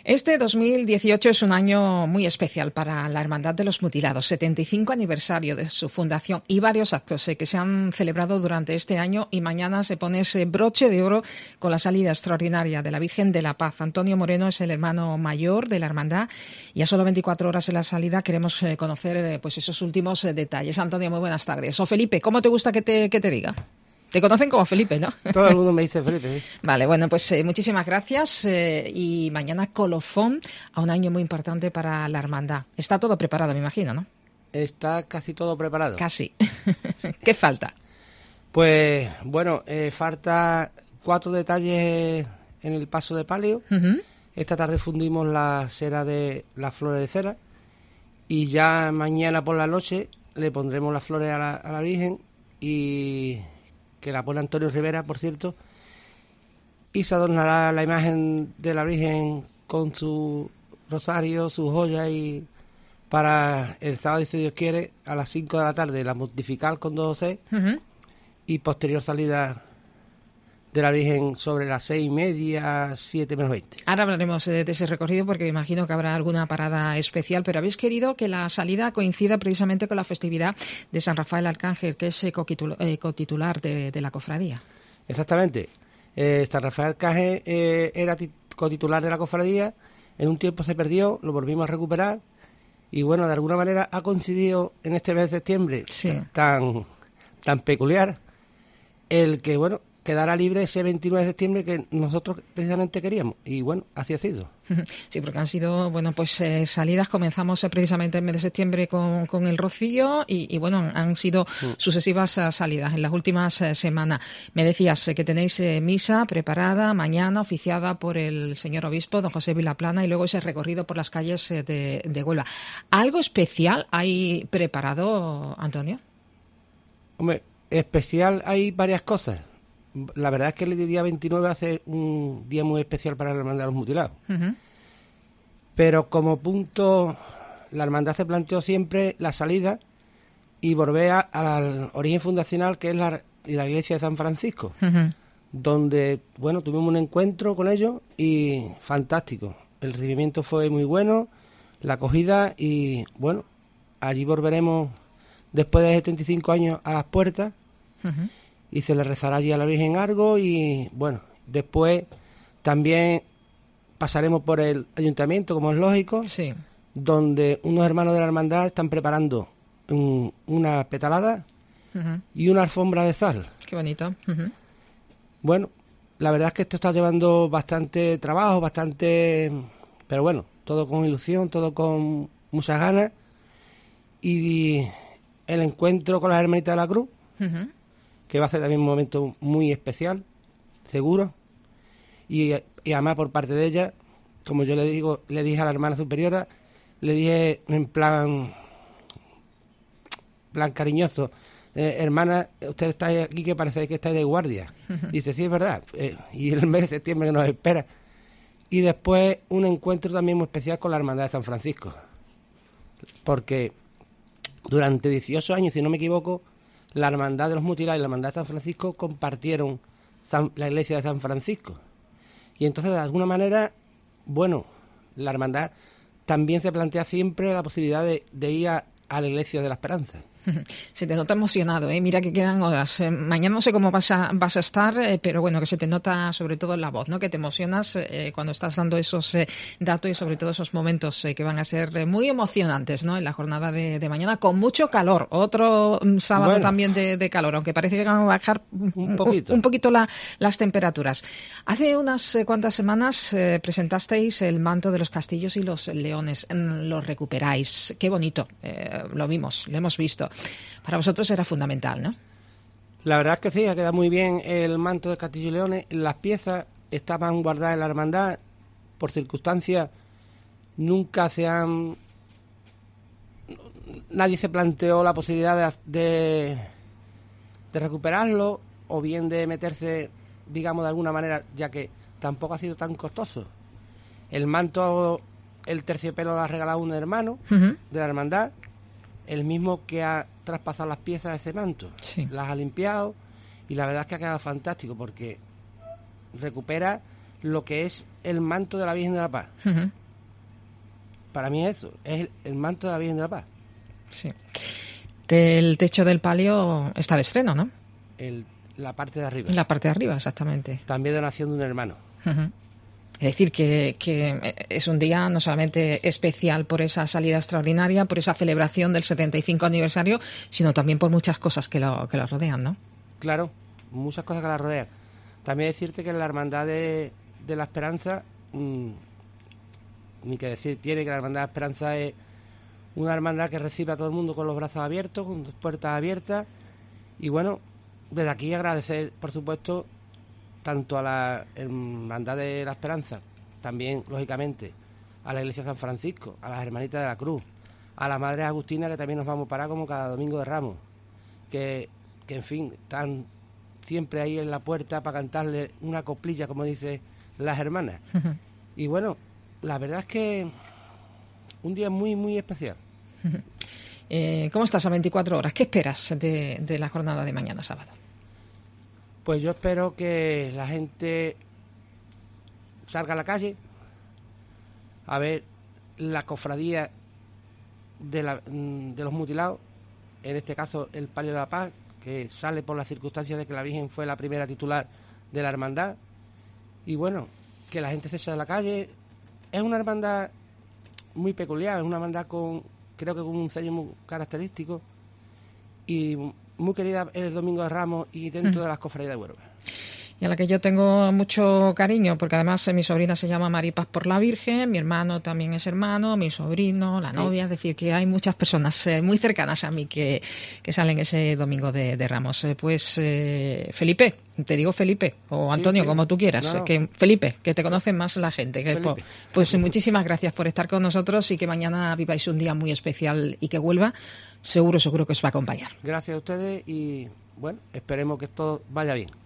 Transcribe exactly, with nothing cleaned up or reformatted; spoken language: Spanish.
Este dos mil dieciocho es un año muy especial para la Hermandad de los Mutilados, setenta y cinco aniversario de su fundación y varios actos eh, que se han celebrado durante este año, y mañana se pone ese broche de oro con la salida extraordinaria de la Virgen de la Paz. Antonio Moreno es el hermano mayor de la Hermandad y a solo veinticuatro horas de la salida queremos eh, conocer eh, pues esos últimos eh, detalles. Antonio, muy buenas tardes. O Felipe, ¿cómo te gusta que te, que te diga? Te conocen como Felipe, ¿no? Todo el mundo me dice Felipe, sí. Vale, bueno, pues eh, muchísimas gracias eh, y mañana colofón a un año muy importante para la hermandad. Está todo preparado, me imagino, ¿no? Está casi todo preparado. Casi. ¿Qué falta? Pues, bueno, eh, falta cuatro detalles en el paso de palio. Uh-huh. Esta tarde fundimos la cera de las flores de cera y ya mañana por la noche le pondremos las flores a la, a la Virgen, y que la pone Antonio Rivera, por cierto, y se adornará la imagen de la Virgen con su rosario, sus joyas, y para el sábado, si Dios quiere, a las cinco de la tarde la mortifical con dos C, Uh-huh. y posterior salida de la Virgen sobre las seis y media, siete menos veinte. Ahora hablaremos de, de ese recorrido porque me imagino que habrá alguna parada especial, pero habéis querido que la salida coincida precisamente con la festividad de San Rafael Arcángel, que es eh, cotitular, eh, cotitular de, de la cofradía. Exactamente. Eh, San Rafael Arcángel eh, era tit- cotitular de la cofradía, en un tiempo se perdió, lo volvimos a recuperar, y bueno, de alguna manera ha coincidido en este mes de septiembre Sí. tan, tan peculiar, el que, bueno, quedará libre ese veintinueve de septiembre que nosotros precisamente queríamos, y bueno, así ha sido. Sí, porque han sido, bueno, pues eh, salidas. Comenzamos eh, precisamente el mes de septiembre con, con el Rocío y, y bueno, han sido Mm. sucesivas eh, salidas en las últimas eh, semanas. Me decías eh, que tenéis eh, misa preparada mañana, oficiada por el señor obispo, don José Vilaplana, y luego ese recorrido por las calles eh, de, de Huelva. ¿Algo especial hay preparado, Antonio? Hombre, especial hay varias cosas. La verdad es que el día veintinueve hace un día muy especial para la Hermandad de los Mutilados. Uh-huh. Pero como punto, la hermandad se planteó siempre la salida y volver a- al origen fundacional, que es la, la iglesia de San Francisco, Uh-huh. donde, bueno, tuvimos un encuentro con ellos y fantástico. El recibimiento fue muy bueno, la acogida, y bueno, allí volveremos después de setenta y cinco años a las puertas, Uh-huh. y se le rezará allí a la Virgen algo, y bueno, después también pasaremos por el ayuntamiento, como es lógico, Sí. donde unos hermanos de la hermandad están preparando un- una petalada Uh-huh. y una alfombra de sal. Qué bonito. Uh-huh. Bueno, la verdad es que esto está llevando bastante trabajo, bastante... pero bueno, todo con ilusión, todo con muchas ganas, y el encuentro con las hermanitas de la Cruz, Uh-huh. que va a ser también un momento muy especial, seguro, y, y además por parte de ella, como yo le digo, le dije a la hermana superiora, le dije en plan, plan cariñoso, eh, hermana, usted está aquí que parece que está de guardia. Dice, sí, es verdad, eh, y el mes de septiembre que nos espera. Y después un encuentro también muy especial con la Hermandad de San Francisco, porque durante dieciocho años, si no me equivoco, la Hermandad de los Mutilados y la Hermandad de San Francisco compartieron San- la iglesia de San Francisco. Y entonces, de alguna manera, bueno, la Hermandad también se plantea siempre la posibilidad de, de ir a, a la iglesia de la Esperanza. Se te nota emocionado, ¿eh? Mira que quedan horas. Eh, mañana no sé cómo vas a, vas a estar, eh, pero bueno, que se te nota sobre todo en la voz, ¿no? Que te emocionas eh, cuando estás dando esos eh, datos y sobre todo esos momentos eh, que van a ser eh, muy emocionantes, ¿no? En la jornada de, de mañana, con mucho calor. Otro mm, sábado Bueno. también de, de calor, aunque parece que van a bajar Un poquito. un, un poquito la, las temperaturas. Hace unas eh, cuantas semanas eh, presentasteis el manto de los castillos y los leones. Mm, Lo recuperáis. Qué bonito. Eh, lo vimos, lo hemos visto. Para vosotros era fundamental, ¿no? La verdad es que sí, ha quedado muy bien el manto de Castillo y Leones. Las piezas estaban guardadas en la hermandad, por circunstancias nunca se han... Nadie se planteó la posibilidad de, de, de recuperarlo, o bien de meterse, digamos, de alguna manera, ya que tampoco ha sido tan costoso. El manto, el terciopelo lo ha regalado un hermano Uh-huh. de la hermandad, el mismo que ha traspasado las piezas de ese manto. Sí. Las ha limpiado, y la verdad es que ha quedado fantástico, porque recupera lo que es el manto de la Virgen de la Paz. Uh-huh. Para mí eso, es el, el manto de la Virgen de la Paz. Sí. El techo del palio está de estreno, ¿no? El, la parte de arriba. La parte de arriba, exactamente. También donación de un hermano. Uh-huh. Es decir, que, que es un día no solamente especial por esa salida extraordinaria, por esa celebración del setenta y cinco aniversario, sino también por muchas cosas que lo, que lo rodean, ¿no? Claro, muchas cosas que la rodean. También decirte que la Hermandad de, de la Esperanza, mmm, ni que decir tiene que la Hermandad de la Esperanza es una hermandad que recibe a todo el mundo con los brazos abiertos, con sus puertas abiertas. Y bueno, desde aquí agradecer, por supuesto, tanto a la Hermandad de la Esperanza, también, lógicamente, a la Iglesia de San Francisco, a las Hermanitas de la Cruz, a las Madres Agustinas, que también nos vamos para como cada Domingo de Ramos, que, que en fin, están siempre ahí en la puerta para cantarle una coplilla, como dicen las hermanas. Uh-huh. Y bueno, la verdad es que un día muy, muy especial. Uh-huh. Eh, ¿Cómo estás a veinticuatro horas? ¿Qué esperas de, de la jornada de mañana sábado? Pues yo espero que la gente salga a la calle a ver la cofradía de, la, de los mutilados, en este caso el Palio de la Paz, que sale por las circunstancias de que la Virgen fue la primera titular de la hermandad. Y bueno, que la gente se salga a la calle. Es una hermandad muy peculiar, es una hermandad con, creo que con un sello muy característico y muy querida el Domingo de Ramos y dentro mm. de las cofradías de Huelva. Y a la que yo tengo mucho cariño, porque además eh, mi sobrina se llama Maripaz por la Virgen, mi hermano también es hermano, mi sobrino, la novia, sí. Es decir, que hay muchas personas eh, muy cercanas a mí que, que salen ese Domingo de, de Ramos. Eh, pues eh, Felipe, te digo Felipe, o Antonio, sí, sí. como tú quieras, no, no. que Felipe, que te conoce más la gente. Que, pues, pues muchísimas gracias por estar con nosotros y que mañana viváis un día muy especial y que Huelva seguro, seguro que os va a acompañar. Gracias a ustedes y bueno, esperemos que todo vaya bien.